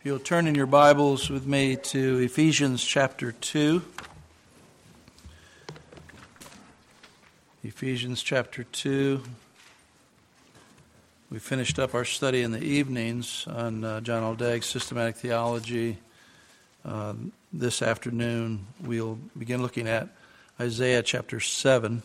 If you'll turn in your Bibles with me to Ephesians chapter 2. Ephesians chapter 2. We finished up our study in the evenings on John L. Dagg's systematic theology. This afternoon we'll begin looking at Isaiah chapter 7.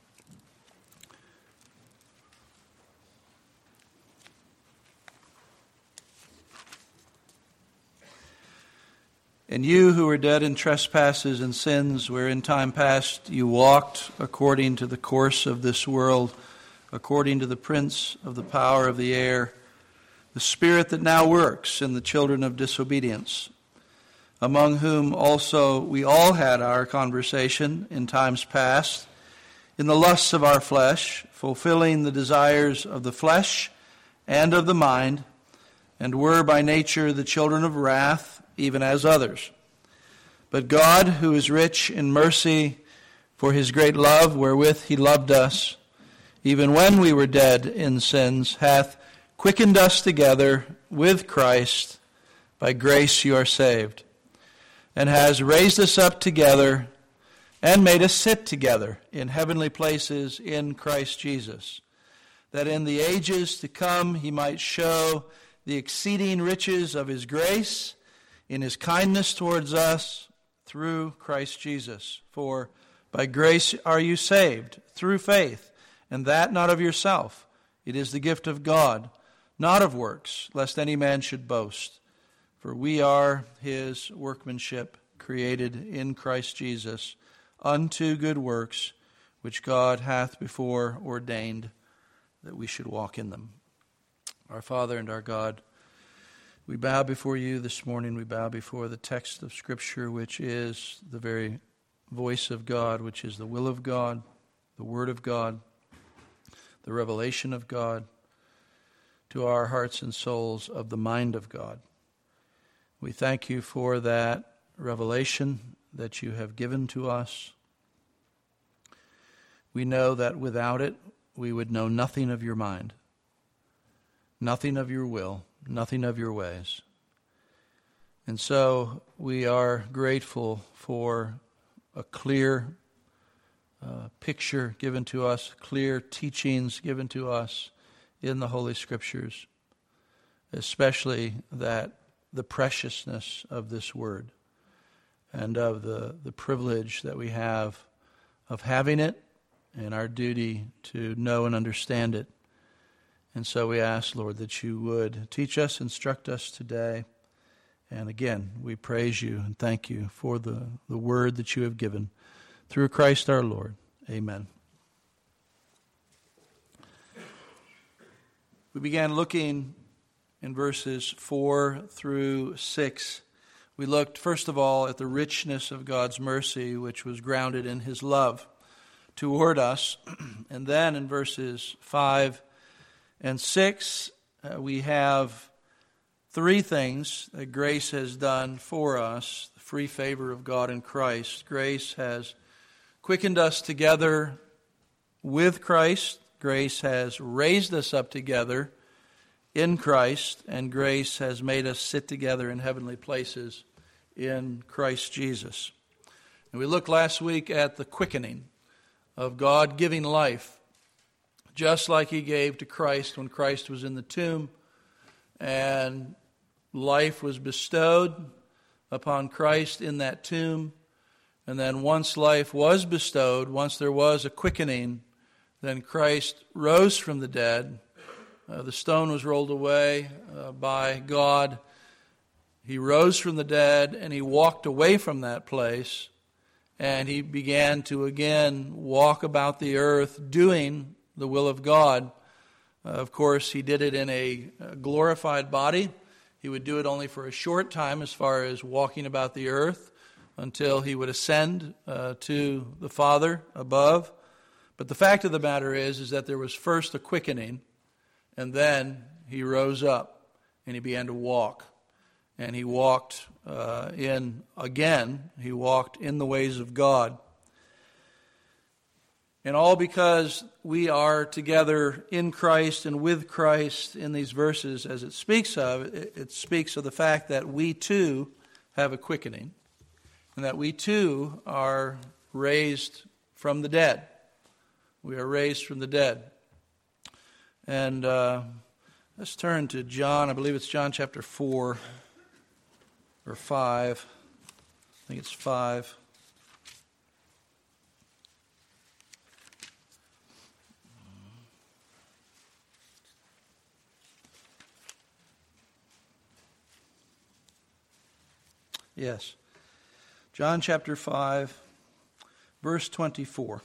And you who were dead in trespasses and sins, where in time past you walked according to the course of this world, according to the prince of the power of the air, the spirit that now works in the children of disobedience, among whom also we all had our conversation in times past, in the lusts of our flesh, fulfilling the desires of the flesh and of the mind, and were by nature the children of wrath, even as others. But God, who is rich in mercy, for his great love wherewith he loved us, even when we were dead in sins, hath quickened us together with Christ. By grace you are saved, and has raised us up together and made us sit together in heavenly places in Christ Jesus, that in the ages to come he might show the exceeding riches of his grace in his kindness towards us through Christ Jesus. For by grace are you saved, through faith, and that not of yourself. It is the gift of God, not of works, lest any man should boast. For we are his workmanship, created in Christ Jesus, unto good works, which God hath before ordained that we should walk in them. Our Father and our God, we bow before you this morning. We bow before the text of Scripture, which is the very voice of God, which is the will of God, the Word of God, the revelation of God to our hearts and souls of the mind of God. We thank you for that revelation that you have given to us. We know that without it, we would know nothing of your mind, nothing of your will, nothing of your ways. And so we are grateful for a clear picture given to us, clear teachings given to us in the Holy Scriptures, especially that the preciousness of this word and of the privilege that we have of having it and our duty to know and understand it. And so we ask, Lord, that you would teach us, instruct us today. And again, we praise you and thank you for the word that you have given through Christ our Lord. Amen. We began looking in verses 4 through 6. We looked, first of all, at the richness of God's mercy, which was grounded in his love toward us. And then in verses 5 and 6, we have three things that grace has done for us. The free favor of God in Christ. Grace has quickened us together with Christ. Grace has raised us up together in Christ. And grace has made us sit together in heavenly places in Christ Jesus. And we looked last week at the quickening of God giving life, just like he gave to Christ when Christ was in the tomb, and life was bestowed upon Christ in that tomb. And then once life was bestowed, once there was a quickening, then Christ rose from the dead. The stone was rolled away by God. He rose from the dead and he walked away from that place, and he began to again walk about the earth doing the will of God. Of course, he did it in a glorified body. He would do it only for a short time as far as walking about the earth until he would ascend to the Father above. But the fact of the matter is that there was first a quickening, and then he rose up and he began to walk. And he walked he walked in the ways of God. And all because we are together in Christ and with Christ in these verses as it speaks of. It speaks of the fact that we too have a quickening and that we too are raised from the dead. We are raised from the dead. And let's turn to John. I believe it's John chapter 4 or 5. I think it's 5. Yes. John chapter 5, verse 24.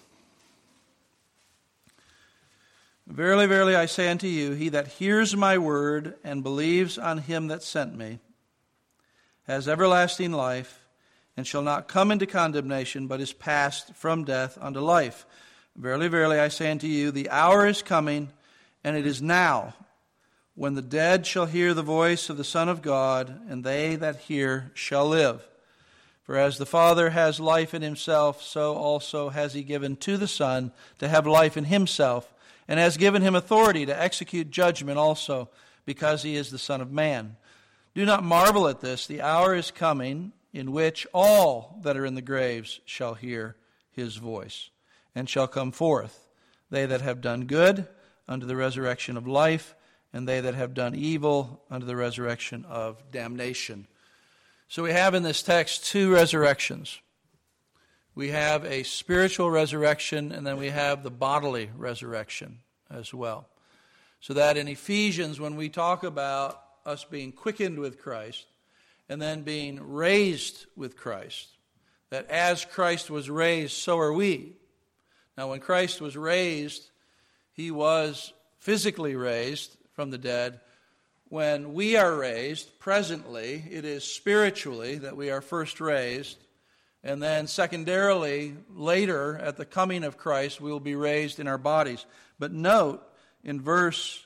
Verily, verily, I say unto you, he that hears my word and believes on him that sent me has everlasting life, and shall not come into condemnation, but is passed from death unto life. Verily, verily, I say unto you, the hour is coming, and it is now, when the dead shall hear the voice of the Son of God, and they that hear shall live. For as the Father has life in himself, so also has he given to the Son to have life in himself, and has given him authority to execute judgment also, because he is the Son of Man. Do not marvel at this. The hour is coming in which all that are in the graves shall hear his voice, and shall come forth, they that have done good unto the resurrection of life, and they that have done evil unto the resurrection of damnation. So we have in this text two resurrections. We have a spiritual resurrection, and then we have the bodily resurrection as well. So that in Ephesians, when we talk about us being quickened with Christ, and then being raised with Christ, that as Christ was raised, so are we. Now, when Christ was raised, he was physically raised from the dead. When we are raised, presently, it is spiritually that we are first raised. And then secondarily, later, at the coming of Christ, we will be raised in our bodies. But note, in verse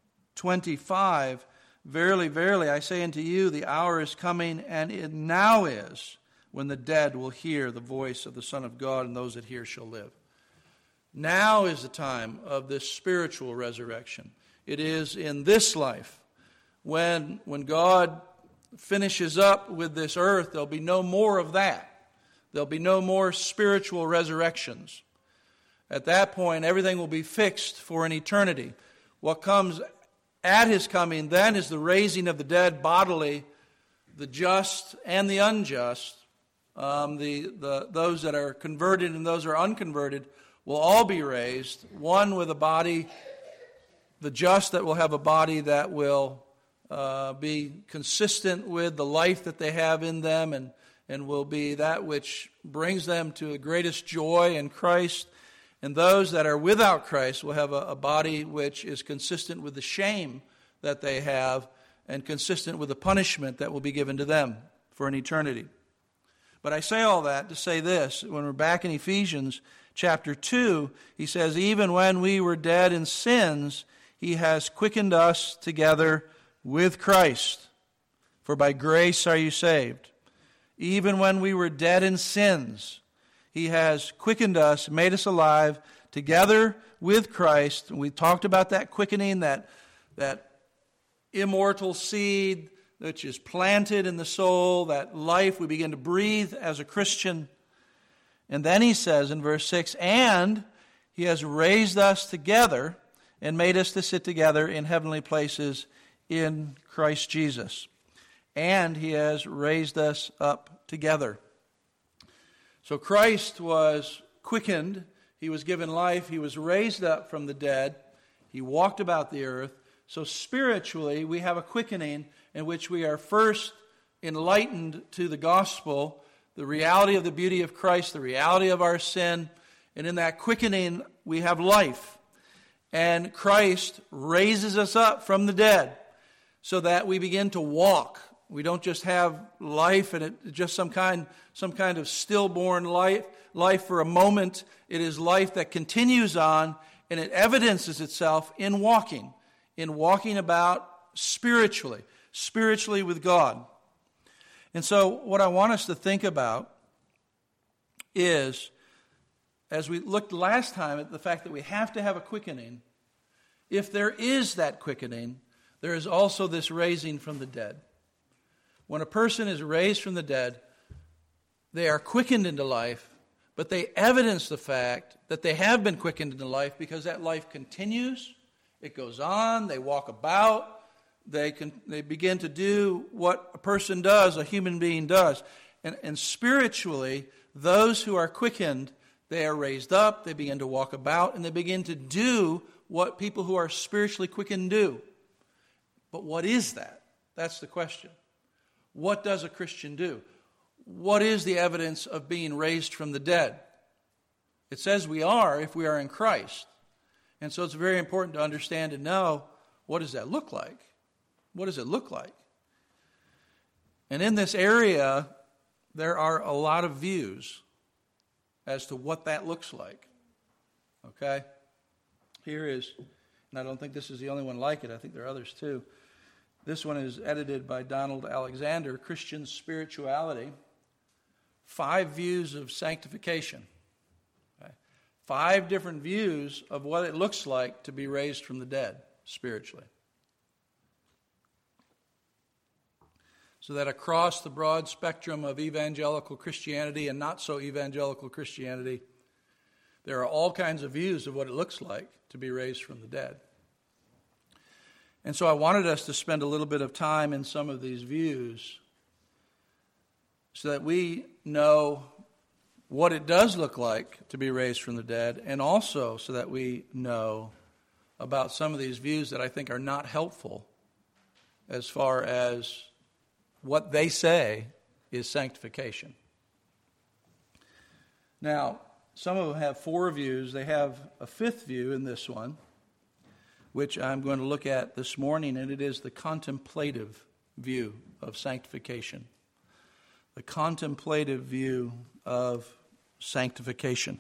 25, verily, verily, I say unto you, the hour is coming, and it now is, when the dead will hear the voice of the Son of God, and those that hear shall live. Now is the time of this spiritual resurrection. It is in this life. When God finishes up with this earth, there'll be no more of that. There'll be no more spiritual resurrections. At that point, everything will be fixed for an eternity. What comes at his coming then is the raising of the dead bodily, the just and the unjust, those that are converted and those that are unconverted will all be raised, one with a body, the just that will have a body that will be consistent with the life that they have in them and will be that which brings them to the greatest joy in Christ. And those that are without Christ will have a body which is consistent with the shame that they have and consistent with the punishment that will be given to them for an eternity. But I say all that to say this. When we're back in Ephesians chapter 2, he says, even when we were dead in sins, he has quickened us together with Christ. For by grace are you saved. Even when we were dead in sins, he has quickened us, made us alive together with Christ. And we talked about that quickening, that immortal seed which is planted in the soul, that life we begin to breathe as a Christian. And then he says in verse 6, and he has raised us together and made us to sit together in heavenly places in Christ Jesus. And he has raised us up together. So Christ was quickened, he was given life, he was raised up from the dead, he walked about the earth. So spiritually, we have a quickening in which we are first enlightened to the gospel, the reality of the beauty of Christ, the reality of our sin, and in that quickening, we have life. And Christ raises us up from the dead so that we begin to walk. We don't just have life and it's just some kind of stillborn life for a moment. It is life that continues on, and it evidences itself in walking about spiritually with God. And so what I want us to think about is as we looked last time at the fact that we have to have a quickening, if there is that quickening, there is also this raising from the dead. When a person is raised from the dead, they are quickened into life, but they evidence the fact that they have been quickened into life because that life continues, it goes on, they walk about, they begin to do what a person does, a human being does. And spiritually, those who are quickened, they are raised up, they begin to walk about, and they begin to do what people who are spiritually quickened do. But what is that? That's the question. What does a Christian do? What is the evidence of being raised from the dead? It says we are if we are in Christ. And so it's very important to understand and know, what does that look like? What does it look like? And in this area, there are a lot of views as to what that looks like. Okay? Here is, and I don't think this is the only one like it, I think there are others too. This one is edited by Donald Alexander, Christian Spirituality. 5 views of sanctification. Okay? 5 different views of what it looks like to be raised from the dead spiritually. So that across the broad spectrum of evangelical Christianity and not so evangelical Christianity, there are all kinds of views of what it looks like to be raised from the dead. And so I wanted us to spend a little bit of time in some of these views so that we know what it does look like to be raised from the dead, and also so that we know about some of these views that I think are not helpful as far as what they say is sanctification. Now, some of them have 4 views. They have a 5th view in this one, which I'm going to look at this morning, and it is the contemplative view of sanctification. The contemplative view of sanctification.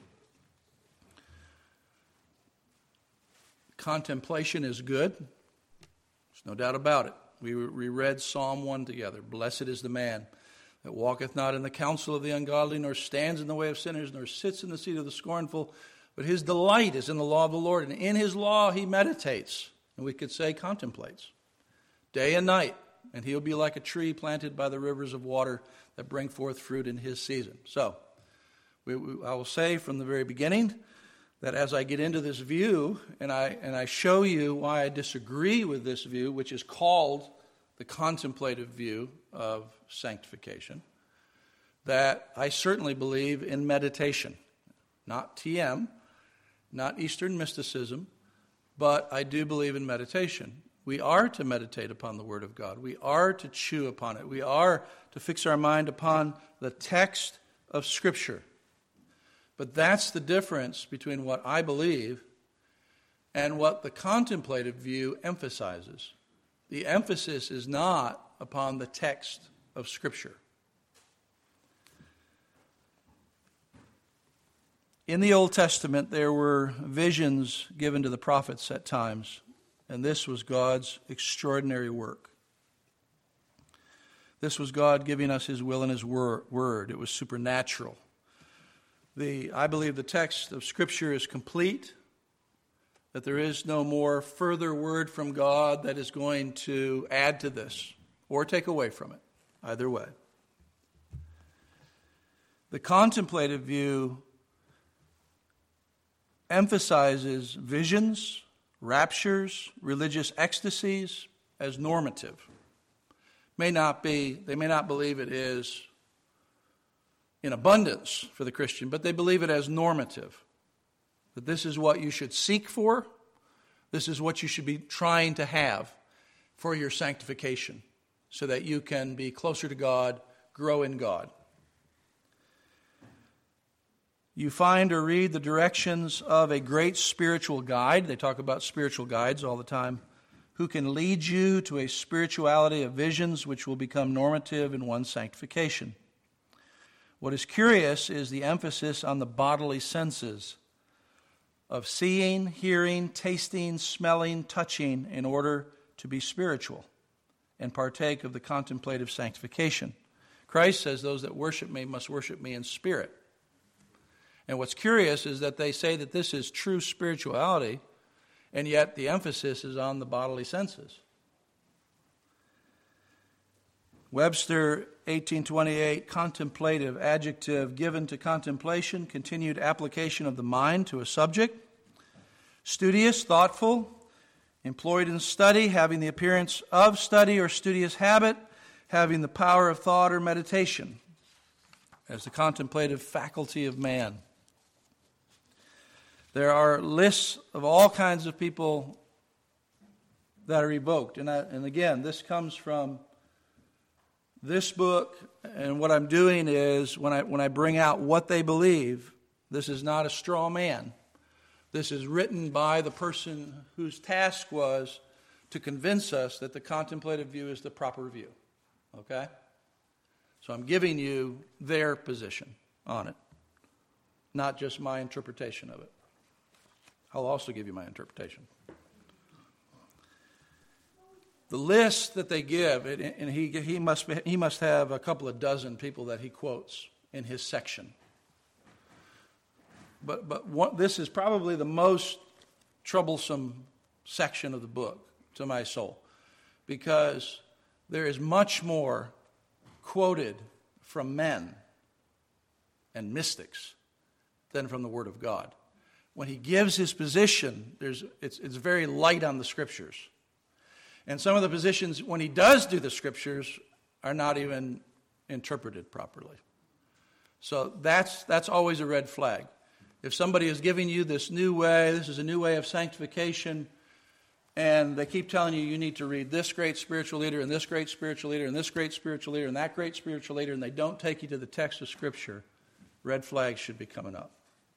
Contemplation is good. There's no doubt about it. We read Psalm 1 together. Blessed is the man that walketh not in the counsel of the ungodly, nor stands in the way of sinners, nor sits in the seat of the scornful, but his delight is in the law of the Lord, and in his law he meditates, and we could say contemplates, day and night, and he'll be like a tree planted by the rivers of water that bring forth fruit in his season. So, I will say from the very beginning that as I get into this view, and I show you why I disagree with this view, which is called the contemplative view of sanctification, that I certainly believe in meditation. Not TM, not Eastern mysticism, but I do believe in meditation. We are to meditate upon the Word of God. We are to chew upon it. We are to fix our mind upon the text of Scripture. But that's the difference between what I believe and what the contemplative view emphasizes. The emphasis is not upon the text of Scripture. In the Old Testament, there were visions given to the prophets at times, and this was God's extraordinary work. This was God giving us His will and His word. It was supernatural. I believe the text of Scripture is complete, that there is no more further word from God that is going to add to this or take away from it, either way. The contemplative view emphasizes visions, raptures, religious ecstasies as normative. They may not believe it is in abundance for the Christian, but they believe it as normative. That this is what you should seek for. This is what you should be trying to have for your sanctification, so that you can be closer to God, grow in God. You find or read the directions of a great spiritual guide. They talk about spiritual guides all the time, who can lead you to a spirituality of visions which will become normative in one's sanctification. What is curious is the emphasis on the bodily senses of seeing, hearing, tasting, smelling, touching in order to be spiritual and partake of the contemplative sanctification. Christ says those that worship me must worship me in spirit. And what's curious is that they say that this is true spirituality, and yet the emphasis is on the bodily senses. Webster, 1828, contemplative, adjective given to contemplation, continued application of the mind to a subject. Studious, thoughtful, employed in study, having the appearance of study or studious habit, having the power of thought or meditation, as the contemplative faculty of man. There are lists of all kinds of people that are evoked. And again, this comes from this book, and what I'm doing is, when I bring out what they believe, this is not a straw man. This is written by the person whose task was to convince us that the contemplative view is the proper view. Okay? So I'm giving you their position on it, not just my interpretation of it. I'll also give you my interpretation. The list that they give, and he must have a couple of dozen people that he quotes in his section. But this is probably the most troublesome section of the book to my soul, because there is much more quoted from men and mystics than from the Word of God. When he gives his position, it's very light on the Scriptures. And some of the positions, when he does do the Scriptures, are not even interpreted properly. So that's always a red flag. If somebody is giving you this new way, this is a new way of sanctification, and they keep telling you need to read this great spiritual leader and this great spiritual leader and this great spiritual leader and that great spiritual leader, and they don't take you to the text of Scripture, red flags should be coming up.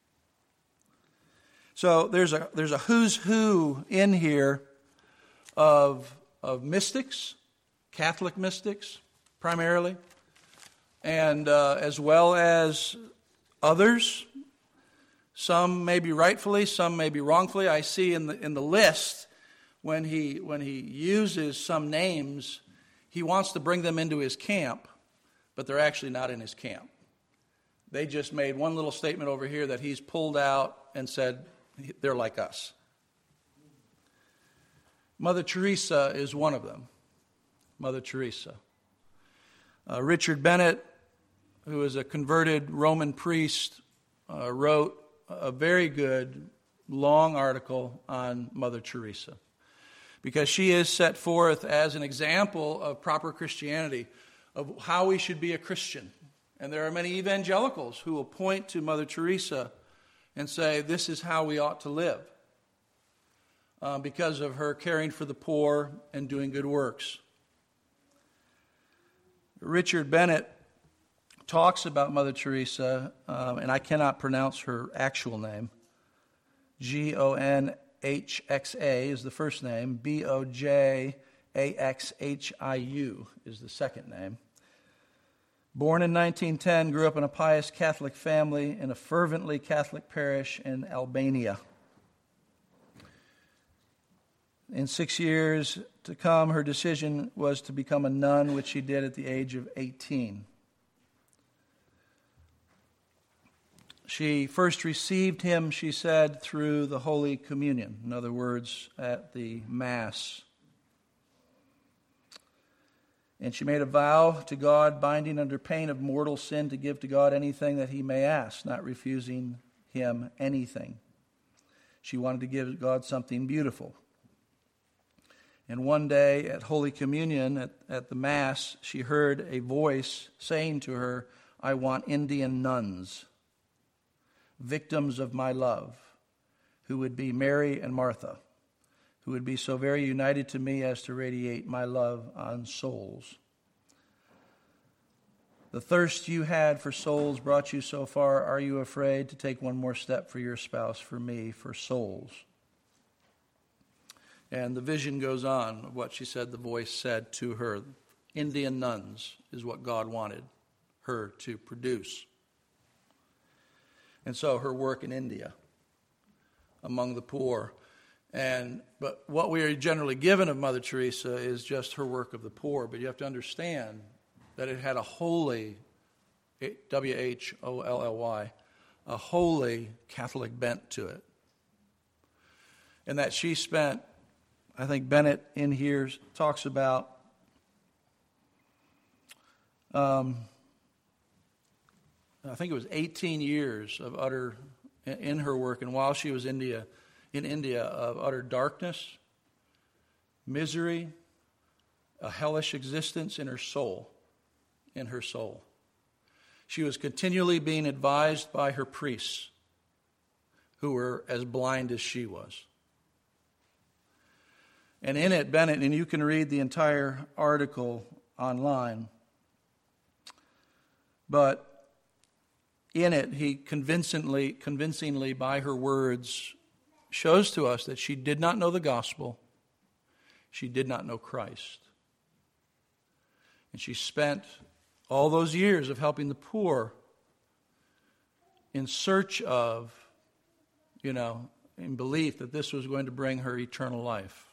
So there's a who's who in here of mystics, Catholic mystics primarily, and as well as others. Some maybe rightfully, some maybe wrongfully. I see in the list when he uses some names, he wants to bring them into his camp, but they're actually not in his camp. They just made one little statement over here that he's pulled out and said they're like us. Mother Teresa is one of them. Mother Teresa. Richard Bennett, who is a converted Roman priest, wrote a very good, long article on Mother Teresa, because she is set forth as an example of proper Christianity, of how we should be a Christian. And there are many evangelicals who will point to Mother Teresa and say, this is how we ought to live, because of her caring for the poor and doing good works. Richard Bennett talks about Mother Teresa, and I cannot pronounce her actual name. Gonhxa is the first name. Bojaxiu is the second name. Born in 1910, grew up in a pious Catholic family in a fervently Catholic parish in Albania. In 6 years to come, her decision was to become a nun, which she did at the age of 18. She first received him, she said, through the Holy Communion. In other words, at the Mass. And she made a vow to God, binding under pain of mortal sin, to give to God anything that he may ask, not refusing him anything. She wanted to give God something beautiful. And one day at Holy Communion, at the Mass, she heard a voice saying to her, I want Indian nuns, victims of my love, who would be Mary and Martha, who would be so very united to me as to radiate my love on souls. The thirst you had for souls brought you so far. Are you afraid to take one more step for your spouse, for me, for souls? And the vision goes on of what she said the voice said to her. Indian nuns is what God wanted her to produce. And so her work in India among the poor. But what we are generally given of Mother Teresa is just her work of the poor. But you have to understand that it had a holy, W-H-O-L-L-Y, a holy Catholic bent to it. And that she spent, I think Bennett in here talks about I think it was 18 years of utter, in her work, and while she was in India, of utter darkness, misery, a hellish existence in her soul. She was continually being advised by her priests, who were as blind as she was. And in it, Bennett, and you can read the entire article online, but in it, he convincingly, by her words, shows to us that she did not know the gospel. She did not know Christ. And she spent all those years of helping the poor in search of, in belief that this was going to bring her eternal life.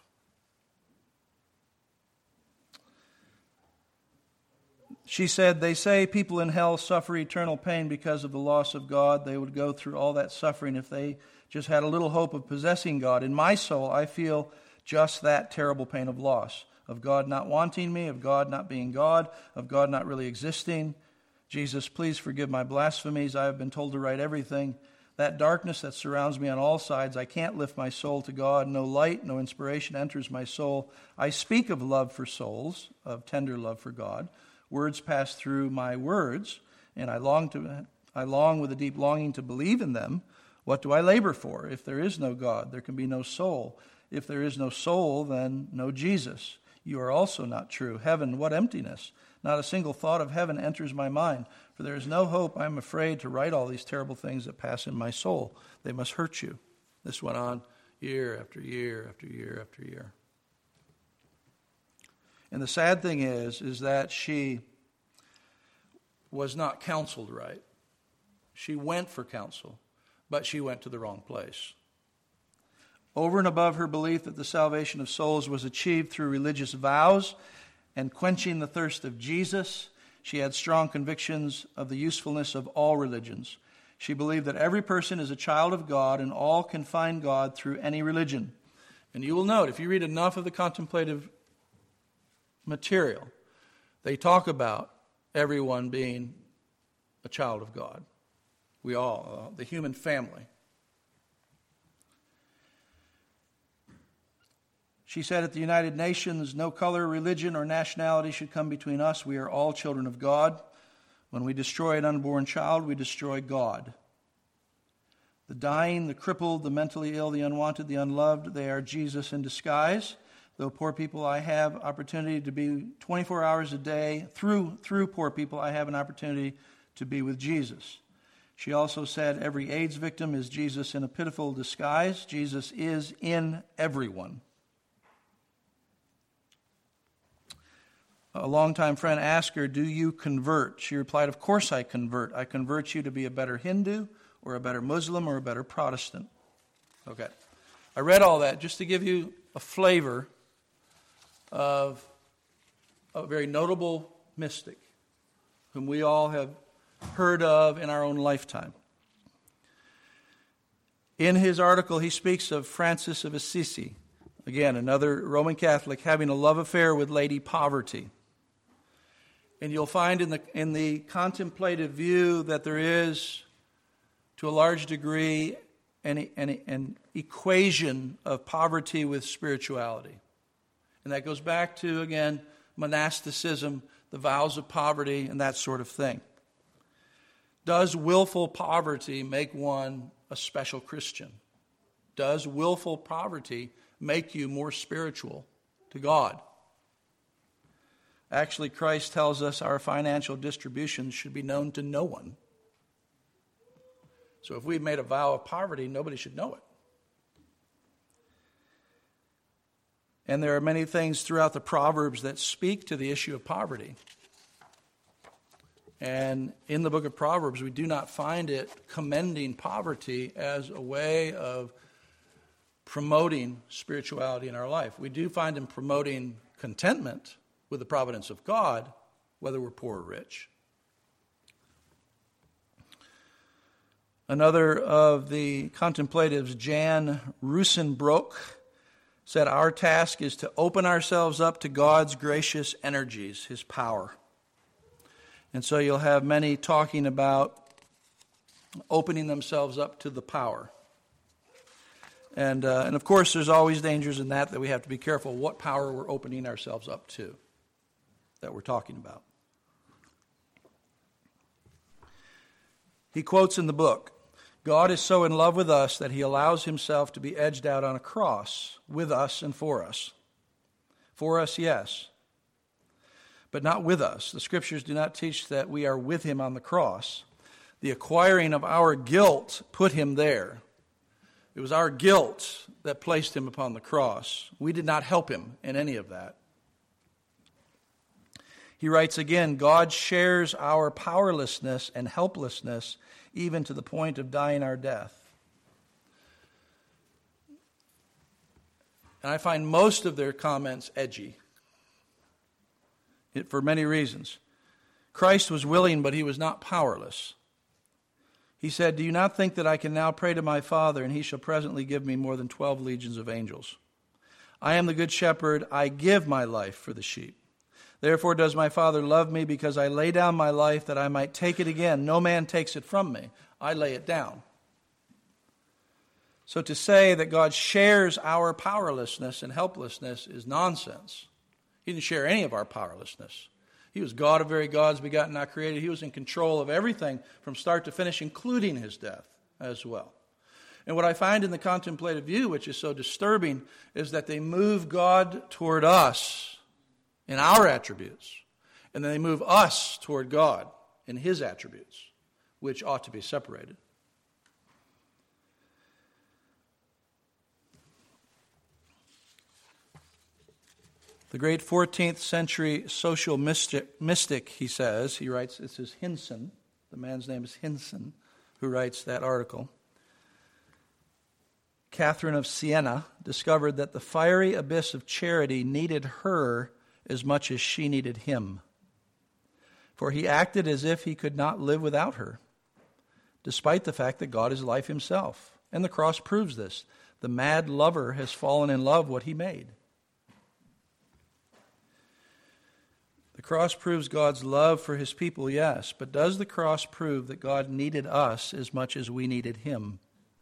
She said, they say people in hell suffer eternal pain because of the loss of God. They would go through all that suffering if they just had a little hope of possessing God. In my soul, I feel just that terrible pain of loss, of God not wanting me, of God not being God, of God not really existing. Jesus, please forgive my blasphemies. I have been told to write everything. That darkness that surrounds me on all sides, I can't lift my soul to God. No light, no inspiration enters my soul. I speak of love for souls, of tender love for God. Words pass through my words, and I long with a deep longing to believe in them. What do I labor for? If there is no God, there can be no soul. If there is no soul, then no Jesus. You are also not true. Heaven, what emptiness! Not a single thought of heaven enters my mind. For there is no hope. I am afraid to write all these terrible things that pass in my soul. They must hurt you. This went on year after year after year after year. And the sad thing is that she was not counseled right. She went for counsel, but she went to the wrong place. Over and above her belief that the salvation of souls was achieved through religious vows and quenching the thirst of Jesus, she had strong convictions of the usefulness of all religions. She believed that every person is a child of God and all can find God through any religion. And you will note, if you read enough of the contemplative material, they talk about everyone being a child of God. We all, the human family. She said at the United Nations, no color, religion, or nationality should come between us. We are all children of God. When we destroy an unborn child, we destroy God. The dying, the crippled, the mentally ill, the unwanted, the unloved, they are Jesus in disguise. Though poor people, I have opportunity to be 24 hours a day. Through poor people, I have an opportunity to be with Jesus. She also said every AIDS victim is Jesus in a pitiful disguise. Jesus is in everyone. A longtime friend asked her, do you convert? She replied, of course I convert. I convert you to be a better Hindu or a better Muslim or a better Protestant. Okay. I read all that just to give you a flavor of a very notable mystic whom we all have heard of in our own lifetime. In his article, he speaks of Francis of Assisi, again, another Roman Catholic, having a love affair with Lady Poverty. And you'll find in the contemplative view that there is, to a large degree, an equation of poverty with spirituality. And that goes back to, again, monasticism, the vows of poverty, and that sort of thing. Does willful poverty make one a special Christian? Does willful poverty make you more spiritual to God? Actually, Christ tells us our financial distributions should be known to no one. So if we've made a vow of poverty, nobody should know it. And there are many things throughout the Proverbs that speak to the issue of poverty. And in the book of Proverbs, we do not find it commending poverty as a way of promoting spirituality in our life. We do find him promoting contentment with the providence of God, whether we're poor or rich. Another of the contemplatives, Jan Rusenbroek, said our task is to open ourselves up to God's gracious energies, His power. And so you'll have many talking about opening themselves up to the power. And of course, there's always dangers in that we have to be careful what power we're opening ourselves up to, that we're talking about. He quotes in the book, God is so in love with us that He allows Himself to be edged out on a cross with us and for us. For us, yes, but not with us. The Scriptures do not teach that we are with Him on the cross. The acquiring of our guilt put Him there. It was our guilt that placed Him upon the cross. We did not help Him in any of that. He writes again, God shares our powerlessness and helplessness even to the point of dying our death. And I find most of their comments edgy for many reasons. Christ was willing, but He was not powerless. He said, do you not think that I can now pray to my Father, and He shall presently give me more than 12 legions of angels? I am the good shepherd. I give my life for the sheep. Therefore does my Father love me, because I lay down my life that I might take it again. No man takes it from me. I lay it down. So to say that God shares our powerlessness and helplessness is nonsense. He didn't share any of our powerlessness. He was God of very gods, begotten, not created. He was in control of everything from start to finish, including His death as well. And what I find in the contemplative view, which is so disturbing, is that they move God toward us in our attributes, and then they move us toward God in His attributes, which ought to be separated. The great 14th century social mystic, he says, he writes, this is Hinson, the man's name is Hinson, who writes that article. Catherine of Siena discovered that the fiery abyss of charity needed her as much as she needed him. For he acted as if he could not live without her, despite the fact that God is life Himself. And the cross proves this. The mad lover has fallen in love what He made. The cross proves God's love for His people, yes, but does the cross prove that God needed us as much as we needed Him?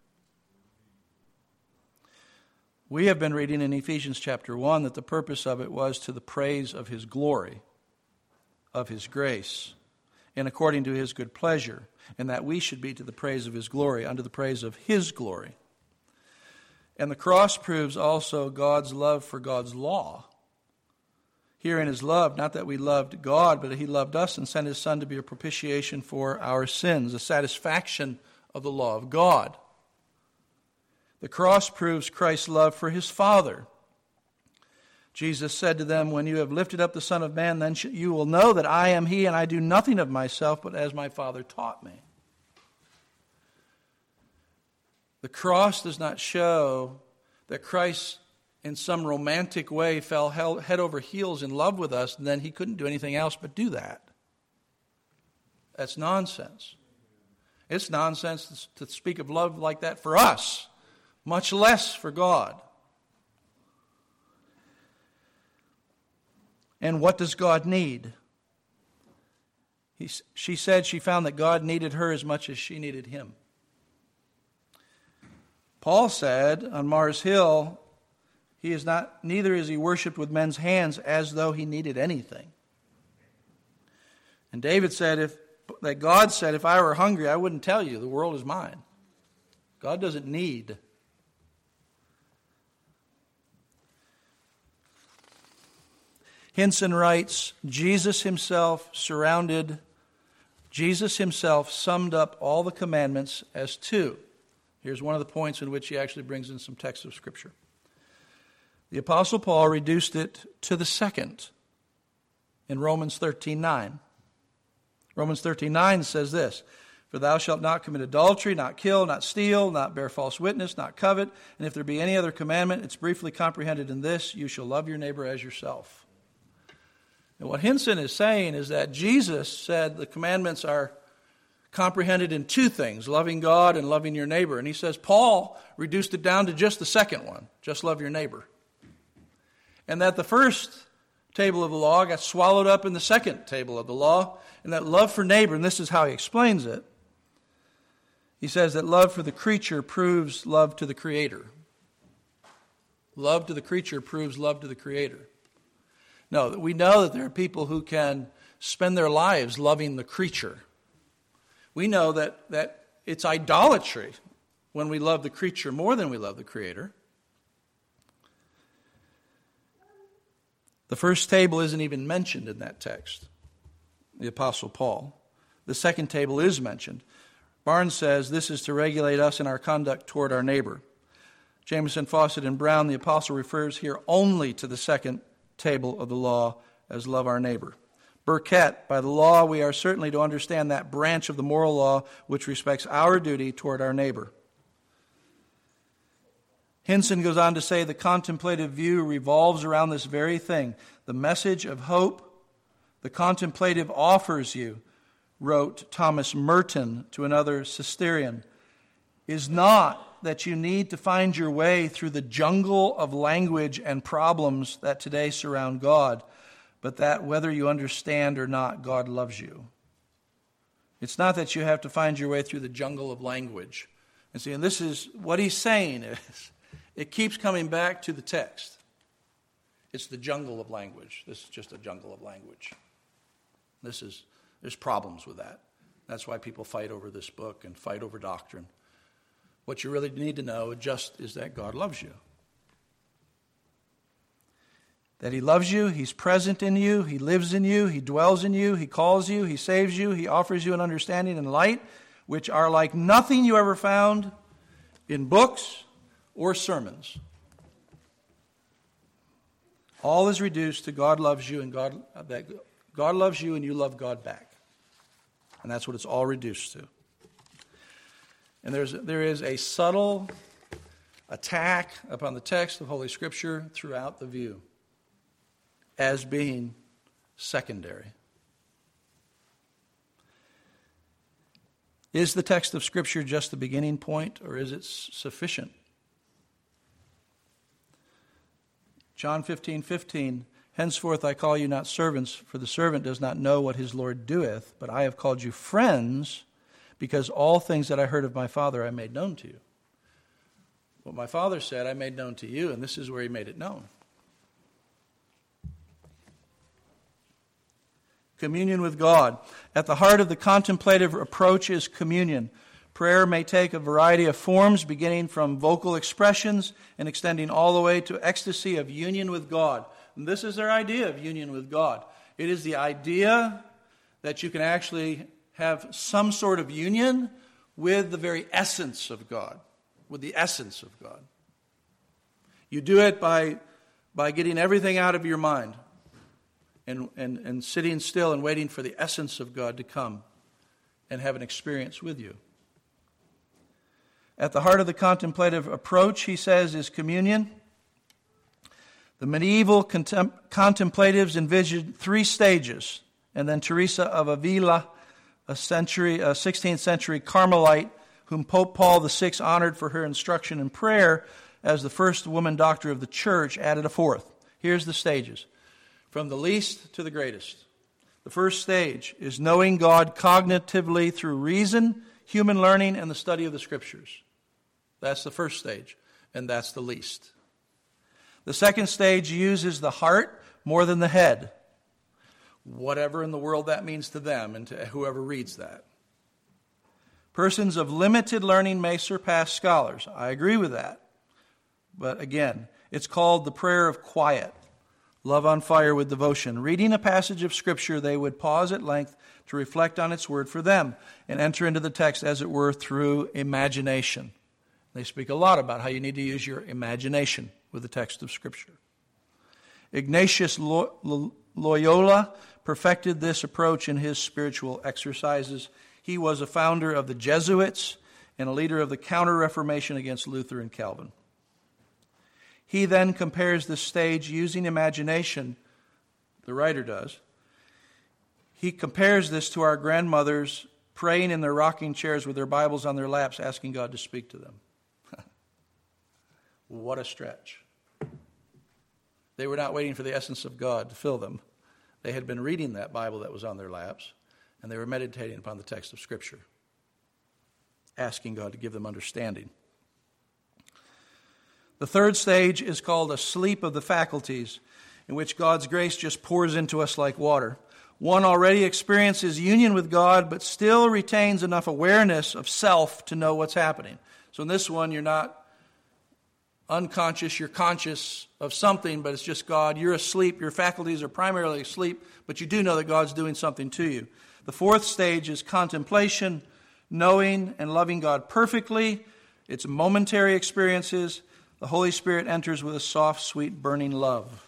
We have been reading in Ephesians chapter 1 that the purpose of it was to the praise of His glory, of His grace, and according to His good pleasure, and that we should be to the praise of His glory, unto the praise of His glory. And the cross proves also God's love for God's law. Herein is love, not that we loved God, but that He loved us and sent His Son to be a propitiation for our sins, a satisfaction of the law of God. The cross proves Christ's love for His Father. Jesus said to them, when you have lifted up the Son of Man, then you will know that I am He, and I do nothing of myself, but as my Father taught me. The cross does not show that Christ in some romantic way fell head over heels in love with us, and then He couldn't do anything else but do that. That's nonsense. It's nonsense to speak of love like that for us, much less for God. And what does God need? She said she found that God needed her as much as she needed Him. Paul said on Mars Hill, neither is he worshipped with men's hands as though he needed anything. And David said that God said, if I were hungry, I wouldn't tell you, the world is mine. God doesn't need. Hinson writes, Jesus himself summed up all the commandments as two. Here's one of the points in which he actually brings in some text of Scripture. The Apostle Paul reduced it to the second in Romans 13:9. Romans 13:9 says this, for thou shalt not commit adultery, not kill, not steal, not bear false witness, not covet, and if there be any other commandment, it's briefly comprehended in this, you shall love your neighbor as yourself. And what Hinson is saying is that Jesus said the commandments are comprehended in two things, loving God and loving your neighbor. And he says Paul reduced it down to just the second one, just love your neighbor. And that the first table of the law got swallowed up in the second table of the law, and that love for neighbor, and this is how he explains it. He says that love for the creature proves love to the Creator. Love to the creature proves love to the Creator. No, we know that there are people who can spend their lives loving the creature. We know that it's idolatry when we love the creature more than we love the Creator. The first table isn't even mentioned in that text, the Apostle Paul. The second table is mentioned. Barnes says this is to regulate us in our conduct toward our neighbor. Jameson, Fawcett, and Brown, the apostle refers here only to the second table of the law as love our neighbor. Burkett, by the law we are certainly to understand that branch of the moral law which respects our duty toward our neighbor. Hinson goes on to say the contemplative view revolves around this very thing. The message of hope the contemplative offers you, wrote Thomas Merton to another Cistercian, is not that you need to find your way through the jungle of language and problems that today surround God, but that whether you understand or not, God loves you. It's not that you have to find your way through the jungle of language. And see, and this is what he's saying is, it keeps coming back to the text. It's the jungle of language. This is just a jungle of language. There's problems with that. That's why people fight over this book and fight over doctrine. What you really need to know just is that God loves you. That he loves you, he's present in you, he lives in you, he dwells in you, he calls you, he saves you, he offers you an understanding and light, which are like nothing you ever found in books or sermons. All is reduced to God loves you and that God loves you and you love God back. And that's what it's all reduced to. And there is a subtle attack upon the text of Holy Scripture throughout the view as being secondary. Is the text of Scripture just the beginning point, or is it sufficient? John 15:15, henceforth I call you not servants, for the servant does not know what his Lord doeth, but I have called you friends, because all things that I heard of my Father I made known to you. What my Father said I made known to you, and this is where he made it known. Communion with God. At the heart of the contemplative approach is communion. Prayer may take a variety of forms, beginning from vocal expressions and extending all the way to ecstasy of union with God. And this is their idea of union with God. It is the idea that you can actually have some sort of union with the very essence of God, with the essence of God. You do it by getting everything out of your mind and sitting still and waiting for the essence of God to come and have an experience with you. At the heart of the contemplative approach, he says, is communion. The medieval contemplatives envisioned three stages, and then Teresa of Avila, a 16th century Carmelite, whom Pope Paul VI honored for her instruction in prayer as the first woman doctor of the church, added a fourth. Here's the stages, from the least to the greatest. The first stage is knowing God cognitively through reason, human learning, and the study of the Scriptures. That's the first stage, and that's the least. The second stage uses the heart more than the head, whatever in the world that means to them and to whoever reads that. Persons of limited learning may surpass scholars. I agree with that. But again, it's called the prayer of quiet, love on fire with devotion. Reading a passage of Scripture, they would pause at length to reflect on its word for them and enter into the text, as it were, through imagination. They speak a lot about how you need to use your imagination with the text of Scripture. Ignatius Loyola perfected this approach in his spiritual exercises. He was a founder of the Jesuits and a leader of the Counter-Reformation against Luther and Calvin. He then compares this stage using imagination, the writer does. He compares this to our grandmother's praying in their rocking chairs with their Bibles on their laps, asking God to speak to them. What a stretch. They were not waiting for the essence of God to fill them. They had been reading that Bible that was on their laps, and they were meditating upon the text of Scripture, asking God to give them understanding. The third stage is called a sleep of the faculties, in which God's grace just pours into us like water. One already experiences union with God, but still retains enough awareness of self to know what's happening. So in this one, you're not unconscious, you're conscious of something, but it's just God. You're asleep, your faculties are primarily asleep, but you do know that God's doing something to you. The fourth stage is contemplation, knowing and loving God perfectly. It's momentary experiences. The Holy Spirit enters with a soft, sweet, burning love.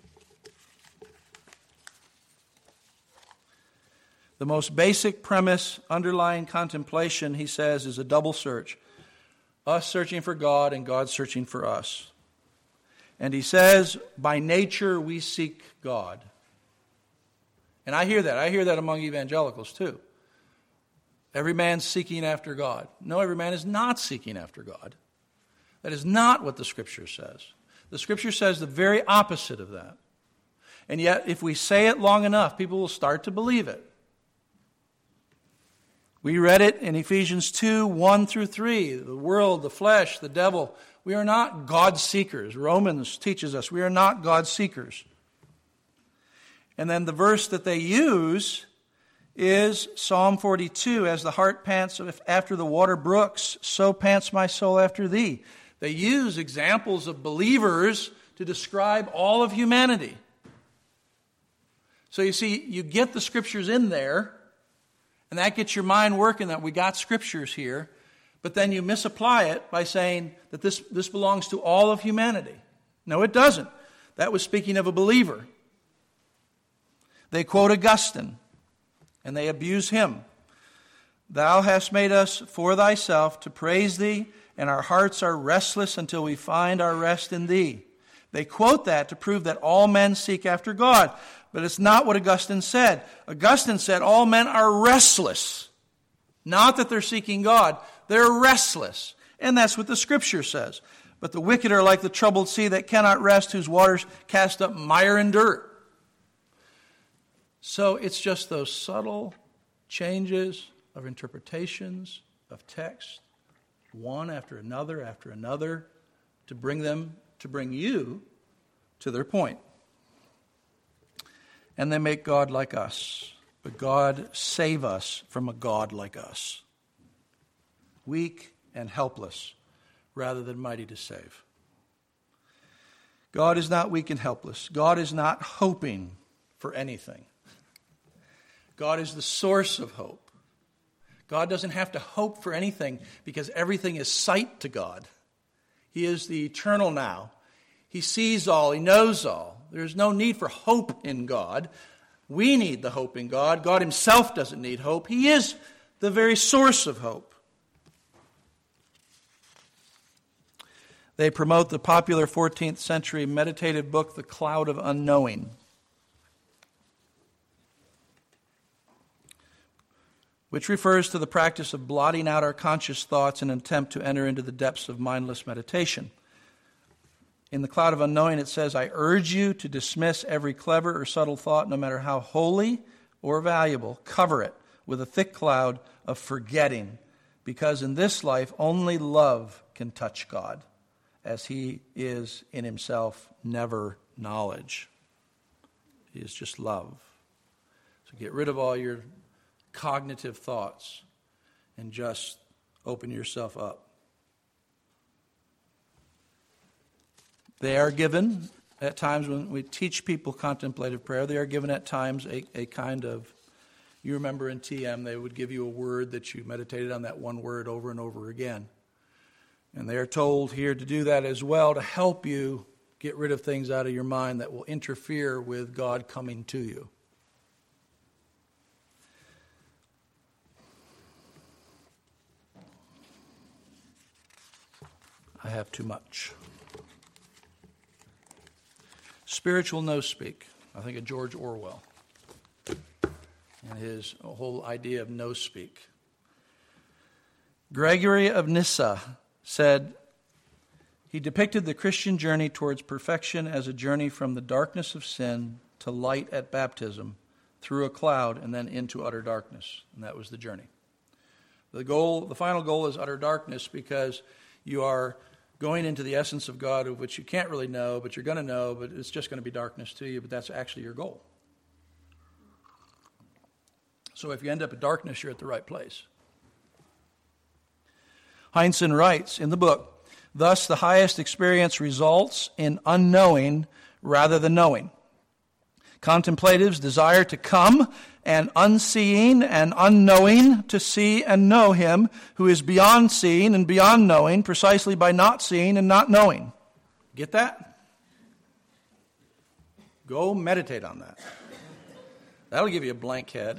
The most basic premise underlying contemplation, he says, is a double search. Us searching for God and God searching for us. And he says, by nature we seek God. And I hear that. I hear that among evangelicals too. Every man's seeking after God. No, every man is not seeking after God. That is not what the Scripture says. The Scripture says the very opposite of that. And yet, if we say it long enough, people will start to believe it. We read it in Ephesians 2, 1 through 3. The world, the flesh, the devil. We are not God seekers. Romans teaches us we are not God seekers. And then the verse that they use is Psalm 42. As the hart pants after the water brooks, so pants my soul after thee. They use examples of believers to describe all of humanity. So you see, you get the Scriptures in there, and that gets your mind working that we got Scriptures here, but then you misapply it by saying that this belongs to all of humanity. No, it doesn't. That was speaking of a believer. They quote Augustine, and they abuse him. Thou hast made us for thyself to praise thee, and our hearts are restless until we find our rest in thee. They quote that to prove that all men seek after God. But it's not what Augustine said. Augustine said all men are restless. Not that they're seeking God. They're restless. And that's what the Scripture says. But the wicked are like the troubled sea that cannot rest, whose waters cast up mire and dirt. So it's just those subtle changes of interpretations of text, one after another, to bring you to their point. And they make God like us. But God save us from a God like us. Weak and helpless, rather than mighty to save. God is not weak and helpless. God is not hoping for anything. God is the source of hope. God doesn't have to hope for anything because everything is sight to God. He is the eternal now. He sees all. He knows all. There's no need for hope in God. We need the hope in God. God himself doesn't need hope. He is the very source of hope. They promote the popular 14th century meditative book, The Cloud of Unknowing, which refers to the practice of blotting out our conscious thoughts in an attempt to enter into the depths of mindless meditation. In The Cloud of Unknowing, it says, I urge you to dismiss every clever or subtle thought, no matter how holy or valuable. Cover it with a thick cloud of forgetting, because in this life only love can touch God, as he is in himself never knowledge. He is just love. So get rid of all your cognitive thoughts and just open yourself up. They are given, at times when we teach people contemplative prayer, they are given at times a kind of, you remember in TM, they would give you a word that you meditated on that one word over and over again. And they are told here to do that as well, to help you get rid of things out of your mind that will interfere with God coming to you. I have too much. Spiritual no-speak. I think of George Orwell and his whole idea of no-speak. Gregory of Nyssa said, he depicted the Christian journey towards perfection as a journey from the darkness of sin to light at baptism, through a cloud, and then into utter darkness. And that was the journey. The final goal is utter darkness, because you are going into the essence of God, of which you can't really know, but you're going to know, but it's just going to be darkness to you, but that's actually your goal. So if you end up at darkness, you're at the right place. Heinsohn writes in the book, thus the highest experience results in unknowing rather than knowing. Contemplatives desire to come and unseeing and unknowing to see and know him who is beyond seeing and beyond knowing, precisely by not seeing and not knowing. Get that? Go meditate on that. That'll give you a blank head.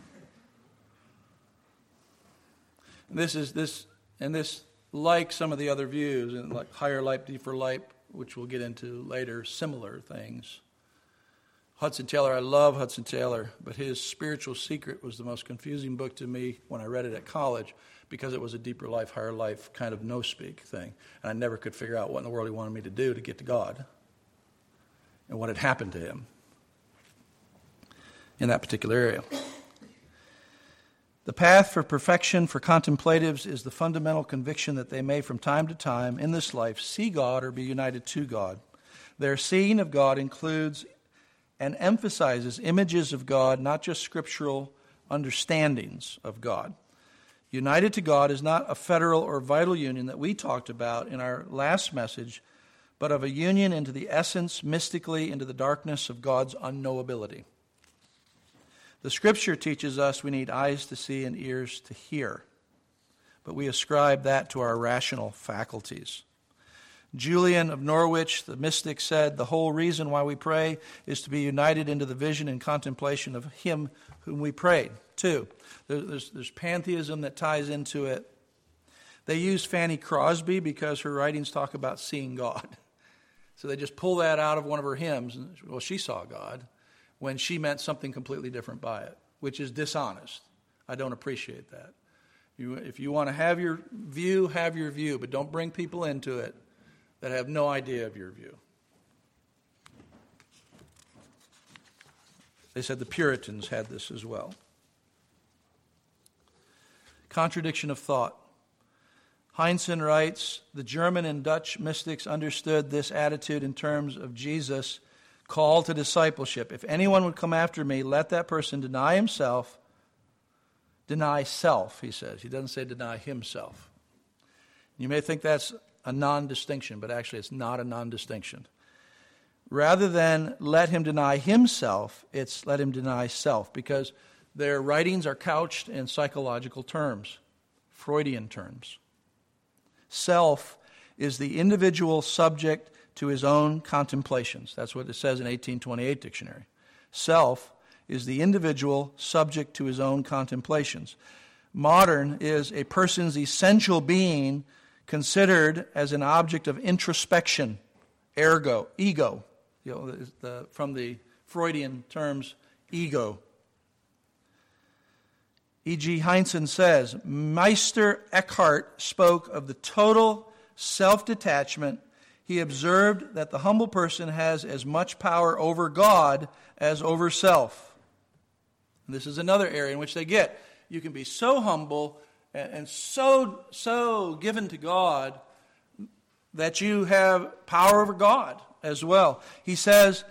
This, like some of the other views, and like higher light, deeper light, which we'll get into later, similar things. Hudson Taylor, I love Hudson Taylor, but his Spiritual Secret was the most confusing book to me when I read it at college, because it was a deeper life, higher life kind of no-speak thing. And I never could figure out what in the world he wanted me to do to get to God and what had happened to him in that particular area. The path for perfection for contemplatives is the fundamental conviction that they may from time to time in this life see God or be united to God. Their seeing of God includes and emphasizes images of God, not just scriptural understandings of God. United to God is not a federal or vital union that we talked about in our last message, but of a union into the essence, mystically, into the darkness of God's unknowability. The Scripture teaches us we need eyes to see and ears to hear, but we ascribe that to our rational faculties. Julian of Norwich, the mystic, said, the whole reason why we pray is to be united into the vision and contemplation of him whom we prayed to. There's pantheism that ties into it. They use Fanny Crosby because her writings talk about seeing God. So they just pull that out of one of her hymns, and, well, she saw God, when she meant something completely different by it, which is dishonest. I don't appreciate that. If you want to have your view, but don't bring people into it that have no idea of your view. They said the Puritans had this as well. Contradiction of thought. Heinsohn writes, the German and Dutch mystics understood this attitude in terms of Jesus' call to discipleship. If anyone would come after me, let that person deny himself. Deny self, he says. He doesn't say deny himself. You may think that's a non-distinction, but actually it's not a non-distinction. Rather than let him deny himself, it's let him deny self, because their writings are couched in psychological terms, Freudian terms. Self is the individual subject to his own contemplations. That's what it says in 1828 dictionary. Self is the individual subject to his own contemplations. Modern is a person's essential being considered as an object of introspection, ergo, ego. From the Freudian terms, ego. E.G. Heinsohn says, Meister Eckhart spoke of the total self-detachment. He observed that the humble person has as much power over God as over self. And this is another area in which they get. You can be so humble and so given to God that you have power over God as well. He says,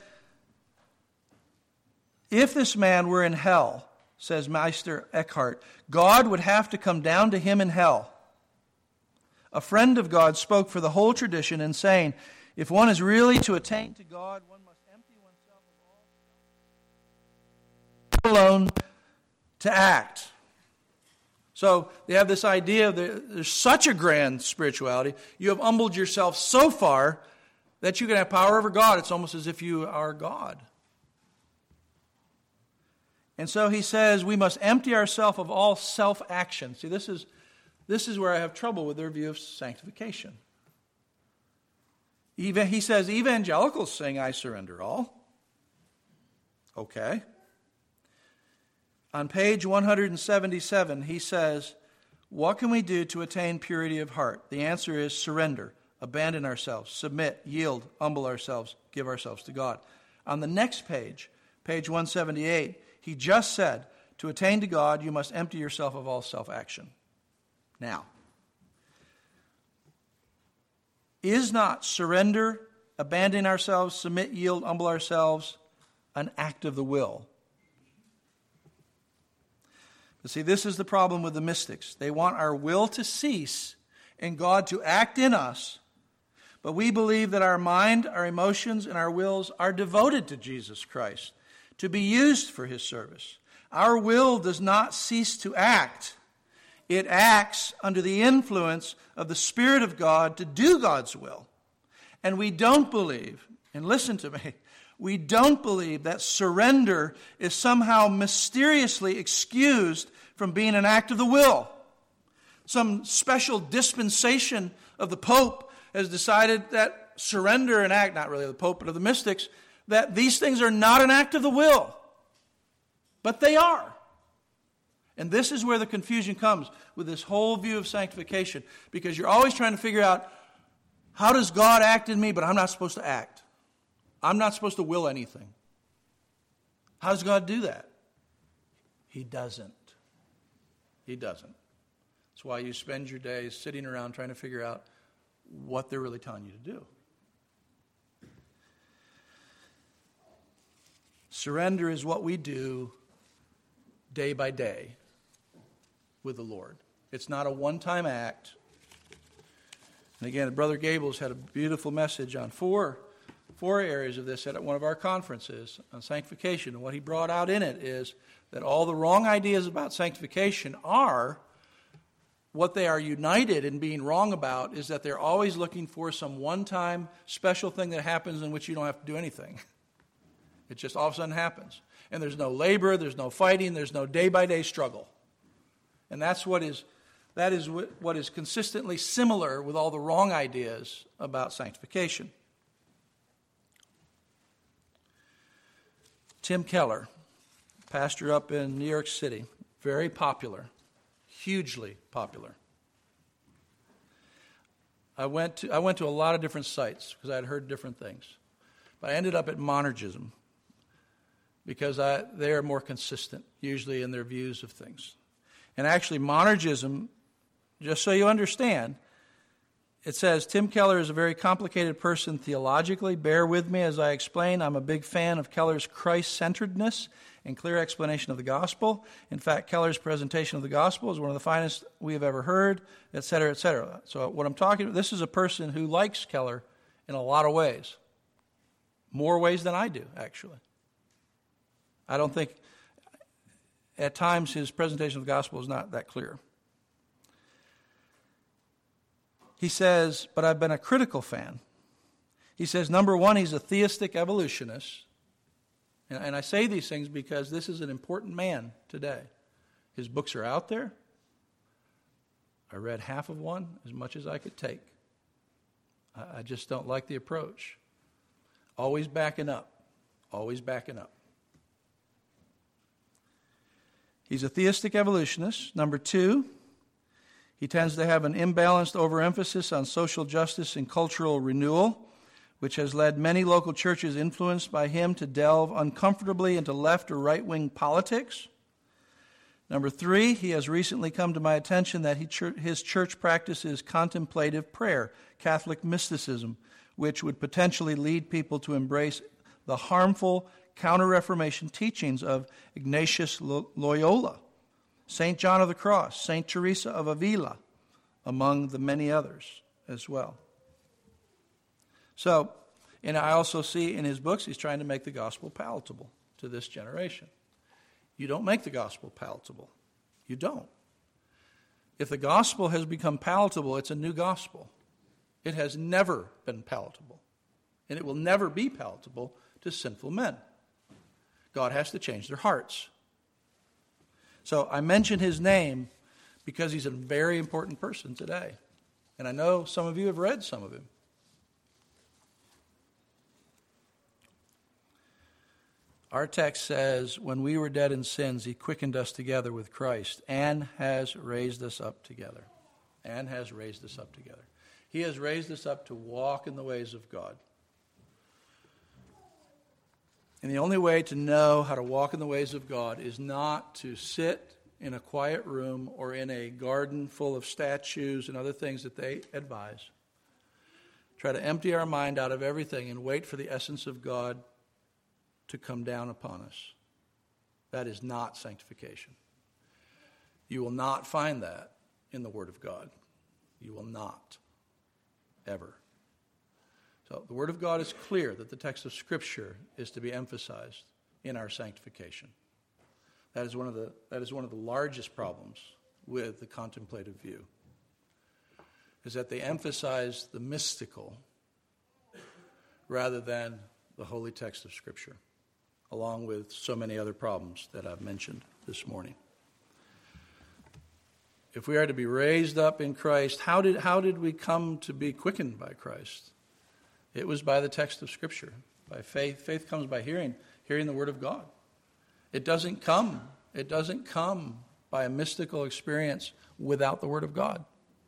if this man were in hell, says Meister Eckhart, God would have to come down to him in hell. A friend of God spoke for the whole tradition in saying, if one is really to attain to God, one must empty oneself of all alone to act. So they have this idea that there's such a grand spirituality. You have humbled yourself so far that you can have power over God. It's almost as if you are God. And so he says we must empty ourselves of all self-action. See, this is where I have trouble with their view of sanctification. He says evangelicals sing, I surrender all. Okay. On page 177, he says, What can we do to attain purity of heart? The answer is surrender, abandon ourselves, submit, yield, humble ourselves, give ourselves to God. On the next page, page 178, he just said, to attain to God, you must empty yourself of all self-action. Now, is not surrender, abandon ourselves, submit, yield, humble ourselves an act of the will? But see, this is the problem with the mystics. They want our will to cease and God to act in us. But we believe that our mind, our emotions, and our wills are devoted to Jesus Christ, to be used for His service. Our will does not cease to act. It acts under the influence of the Spirit of God to do God's will. And we don't believe, and listen to me, we don't believe that surrender is somehow mysteriously excused from being an act of the will. Some special dispensation of the Pope has decided that surrender and act, not really the Pope, but of the mystics, that these things are not an act of the will. But they are. And this is where the confusion comes with this whole view of sanctification, because you're always trying to figure out, how does God act in me, but I'm not supposed to act? I'm not supposed to will anything. How does God do that? He doesn't. He doesn't. That's why you spend your days sitting around trying to figure out what they're really telling you to do. Surrender is what we do day by day with the Lord. It's not a one-time act. And again, Brother Gables had a beautiful message on four areas of this at one of our conferences on sanctification. And what he brought out in it is that all the wrong ideas about sanctification are, what they are united in being wrong about is that they're always looking for some one-time special thing that happens in which you don't have to do anything. It just all of a sudden happens. And there's no labor, there's no fighting, there's no day-by-day struggle. And that is what is consistently similar with all the wrong ideas about sanctification. Tim Keller, pastor up in New York City, very popular, hugely popular. I went to a lot of different sites because I had heard different things. But I ended up at Monergism because they are more consistent, usually in their views of things. And actually, Monergism, just so you understand, it says, Tim Keller is a very complicated person theologically. Bear with me as I explain. I'm a big fan of Keller's Christ-centeredness and clear explanation of the gospel. In fact, Keller's presentation of the gospel is one of the finest we have ever heard, etc., etc. So what I'm talking about, this is a person who likes Keller in a lot of ways. More ways than I do, actually. I don't think, at times, his presentation of the gospel is not that clear. He says, but I've been a critical fan. He says, number one, he's a theistic evolutionist. And I say these things because this is an important man today. His books are out there. I read half of one, as much as I could take. I just don't like the approach. Always backing up. Always backing up. He's a theistic evolutionist. Number two, he tends to have an imbalanced overemphasis on social justice and cultural renewal, which has led many local churches influenced by him to delve uncomfortably into left or right-wing politics. Number three, he has recently come to my attention that his church practices contemplative prayer, Catholic mysticism, which would potentially lead people to embrace the harmful Counter-Reformation teachings of Ignatius Loyola, St. John of the Cross, St. Teresa of Avila, among the many others as well. So, and I also see in his books, he's trying to make the gospel palatable to this generation. You don't make the gospel palatable. You don't. If the gospel has become palatable, it's a new gospel. It has never been palatable. And it will never be palatable to sinful men. God has to change their hearts. So I mention his name because he's a very important person today. And I know some of you have read some of him. Our text says, when we were dead in sins, he quickened us together with Christ and has raised us up together. And has raised us up together. He has raised us up to walk in the ways of God. And the only way to know how to walk in the ways of God is not to sit in a quiet room or in a garden full of statues and other things that they advise. Try to empty our mind out of everything and wait for the essence of God to come down upon us. That is not sanctification. You will not find that in the Word of God. You will not. Ever. So the Word of God is clear that the text of Scripture is to be emphasized in our sanctification. That is one of the largest problems with the contemplative view, is that they emphasize the mystical rather than the holy text of Scripture, along with so many other problems that I've mentioned this morning. If we are to be raised up in Christ, how did we come to be quickened by Christ? It was by the text of Scripture, by faith. Faith comes by hearing the Word of God. It doesn't come by a mystical experience without the Word of God.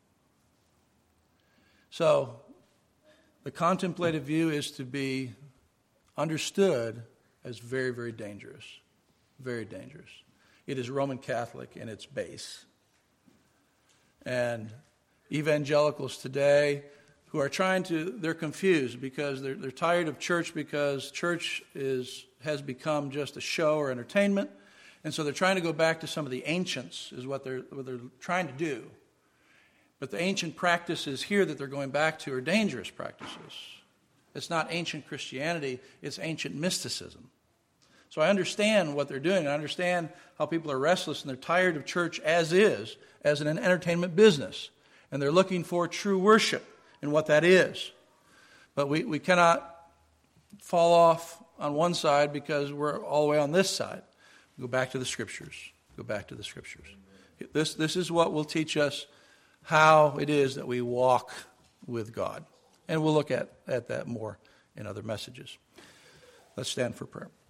So, the contemplative view is to be understood as very, very dangerous. Very dangerous. It is Roman Catholic in its base. And evangelicals today who are they're confused because they're tired of church, because church has become just a show or entertainment. And so they're trying to go back to some of the ancients, is what they're trying to do. But the ancient practices here that they're going back to are dangerous practices. It's not ancient Christianity, it's ancient mysticism. So I understand what they're doing. I understand how people are restless and they're tired of church as an entertainment business. And they're looking for true worship and what that is. But we cannot fall off on one side because we're all the way on this side. Go back to the Scriptures. Go back to the Scriptures. This is what will teach us how it is that we walk with God. And we'll look at that more in other messages. Let's stand for prayer.